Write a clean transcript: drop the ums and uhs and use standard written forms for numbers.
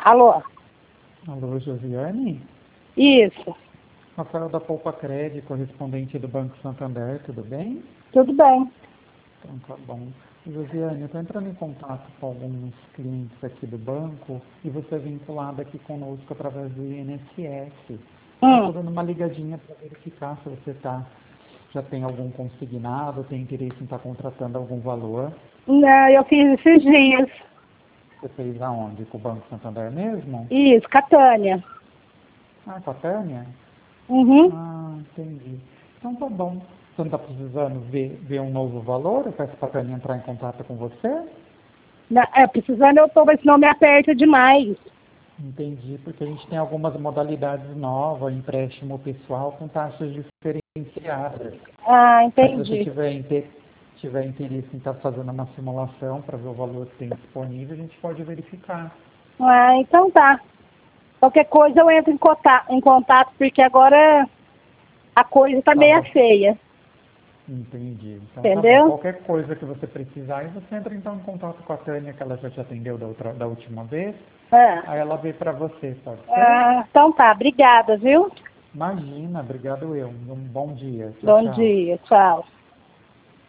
Alô? Alô, Josiane? Isso. Rafael da Poupa Cred, correspondente do Banco Santander, tudo bem? Tudo bem. Então tá bom. Josiane, eu estou entrando em contato com alguns clientes aqui do banco e você é vinculada aqui conosco através do INSS. Estou dando uma ligadinha para verificar se você já tem algum consignado, tem interesse em estar contratando algum valor. Não, eu fiz esses dias. Você fez aonde? Com o Banco Santander mesmo? Isso, Catânia. Ah, com a Tânia? Uhum. Ah, entendi. Então tá bom. Você não está precisando ver um novo valor? Eu peço para a Tânia entrar em contato com você? Precisando eu tô, mas senão me aperta demais. Entendi, porque a gente tem algumas modalidades novas, empréstimo pessoal com taxas diferenciadas. Ah, Se você entendi. tiver interesse em estar fazendo uma simulação para ver o valor que tem disponível, a gente pode verificar. Ah, então tá. Qualquer coisa eu entro em contato, porque agora a coisa tá Tá meio bom, feia. entendi. Então tá bom. Entendeu? Qualquer coisa que você precisar, aí você entra então em contato com a Tânia, que ela já te atendeu da última vez. Ah, Aí ela vê para você, pode ser? então tá. Obrigada, viu? Imagina, obrigado eu. Um bom dia. Tchau, Bom tchau. dia. Tchau.